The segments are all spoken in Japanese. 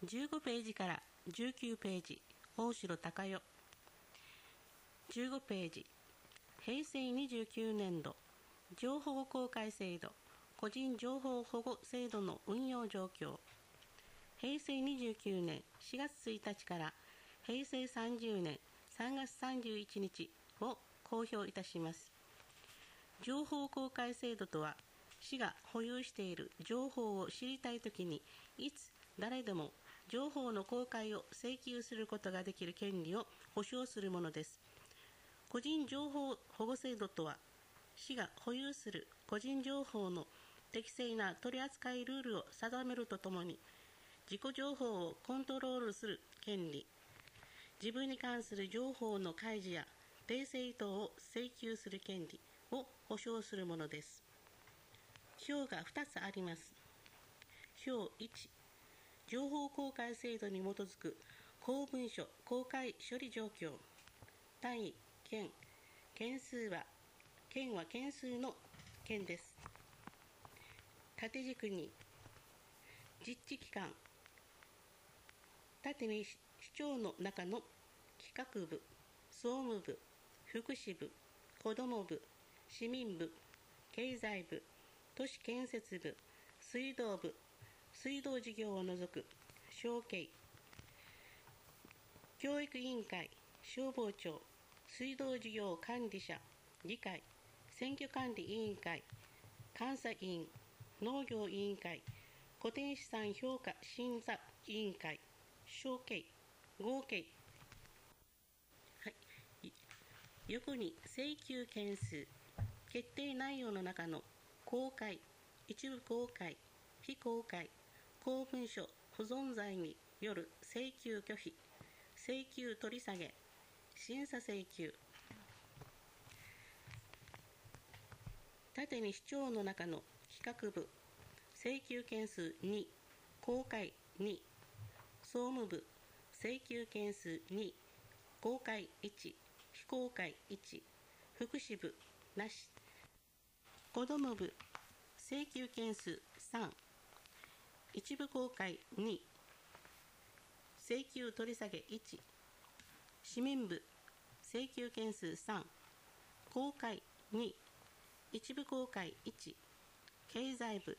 15ページから19ページ、大城隆代。15ページ、平成29年度、情報公開制度、個人情報保護制度の運用状況。平成29年4月1日から平成30年3月31日を公表いたします。情報公開制度とは、市が保有している情報を知りたいときに、いつ誰でも情報の公開を請求することができる権利を保障するものです。個人情報保護制度とは、市が保有する個人情報の適正な取り扱いルールを定めるとともに、自己情報をコントロールする権利、自分に関する情報の開示や訂正等を請求する権利を保障するものです。表が2つあります。表1、情報公開制度に基づく公文書公開処理状況。単位、件、件数は、件は件数の件です。縦軸に、実地機関、縦に市長の中の企画部、総務部、福祉部、子ども部、市民部、経済部、都市建設部、水道部、水道事業を除く承継、教育委員会、消防庁、水道事業管理者、議会、選挙管理委員会、監査委員、農業委員会、固定資産評価審査委員会、承継、合計。はい。横に請求件数、決定内容の中の公開、一部公開、非公開、公文書保存罪による請求拒否、請求取り下げ、審査請求。縦に市長の中の企画部、請求件数2、公開2、総務部、請求件数2、公開1、非公開1、福祉部なし。子ども部、請求件数3、一部公開2、請求取り下げ1、市民部、請求件数3、公開2、一部公開1、経済部、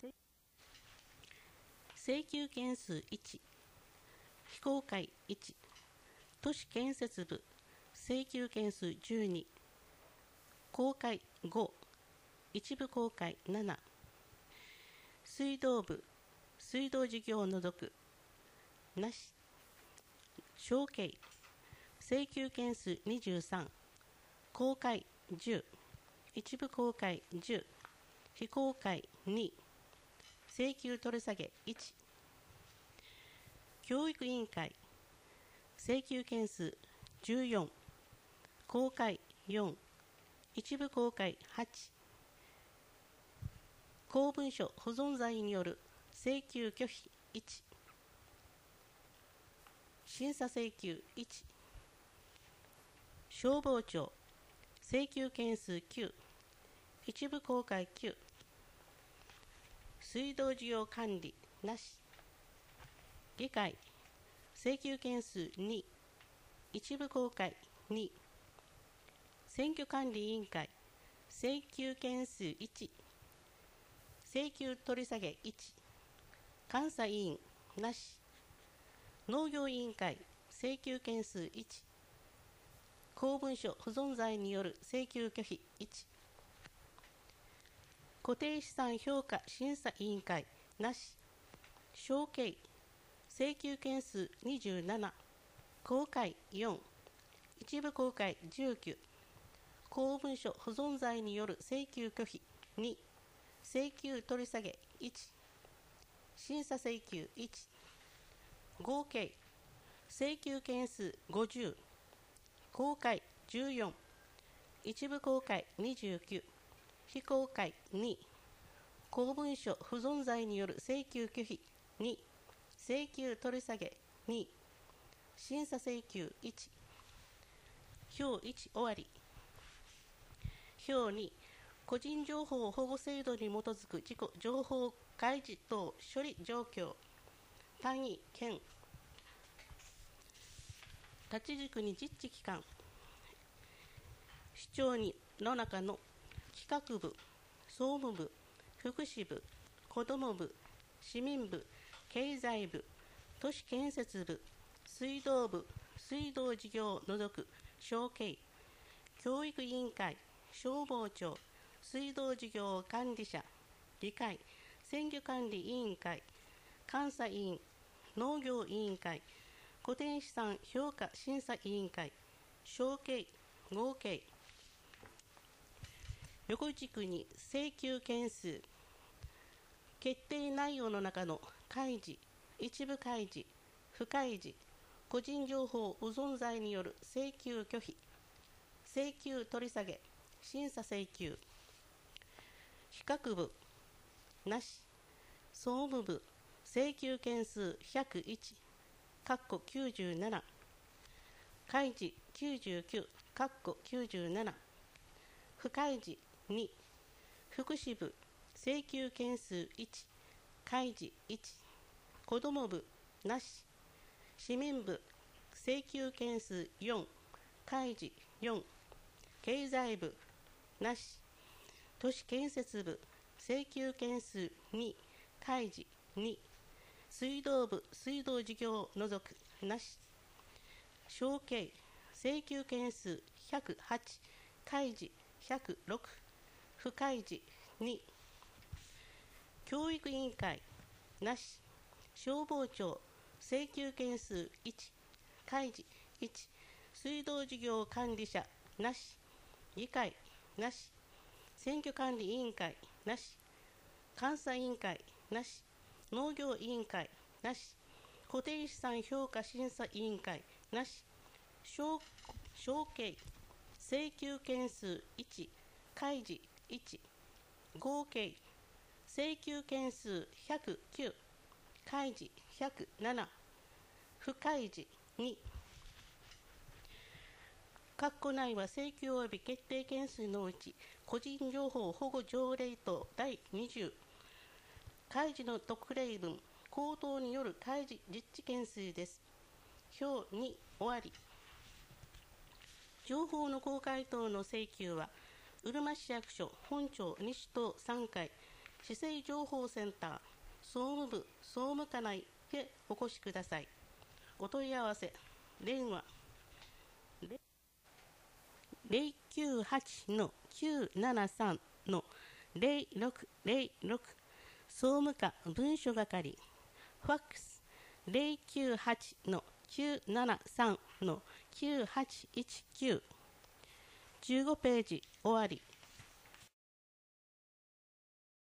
請求件数1、非公開1、都市建設部、請求件数12、公開5、一部公開7、水道部、水道事業を除くなし。承継、請求件数23、公開10、一部公開10、非公開2、請求取り下げ1。教育委員会、請求件数14、公開4、一部公開8、公文書保存罪による請求拒否1、審査請求1、消防庁、請求件数9、一部公開9、水道事業管理なし。議会、請求件数2、一部公開2、選挙管理委員会、請求件数1、請求取り下げ1、監査委員なし。農業委員会、請求件数1、公文書保存罪による請求拒否1、固定資産評価審査委員会なし。承継、請求件数27、公開4、一部公開19、公文書保存罪による請求拒否2、請求取り下げ1、審査請求1、合計、請求件数50、公開14、一部公開29、非公開2、公文書保存罪による請求拒否2、請求取り下げ2、審査請求1。表1終わり。表2、個人情報保護制度に基づく自己情報開示等処理状況。 単位県立ち軸に実地機関市長にの中の企画部、総務部、福祉部、子ども部、市民部、経済部、都市建設部、水道部、水道事業を除く承継、教育委員会、消防庁、水道事業管理者、議会、選挙管理委員会、監査委員、農業委員会、固定資産評価審査委員会、承継、合計、横軸に請求件数、決定内容の中の開示、一部開示、不開示、個人情報保存罪による請求拒否、請求取り下げ、審査請求、比較部、なし、総務部、請求件数101、97、開示99、97、不開示2、福祉部、請求件数1、開示1、子ども部、なし、市民部、請求件数4、開示4、経済部、なし、都市建設部、請求件数2、開示2、水道部、水道事業を除く、なし、承継、請求件数108、開示106、不開示2、教育委員会、なし、消防庁、請求件数1、開示1、水道事業管理者、なし、議会、なし、選挙管理委員会、なし、監査委員会、なし、農業委員会、なし、固定資産評価審査委員会、なし、承継、請求件数1、開示1、合計、請求件数109、開示107、不開示2、括弧内は請求及び決定件数のうち、個人情報保護条例等第20、開示の特例分、口頭による開示実地件数です。表2終わり。情報の公開等の請求は、うるま市役所本庁西棟3階、市政情報センター、総務部総務課内へお越しください。お問い合わせ、電話098-973-0606、総務課文書係、ファックス098-973-9819、15ページ終わり。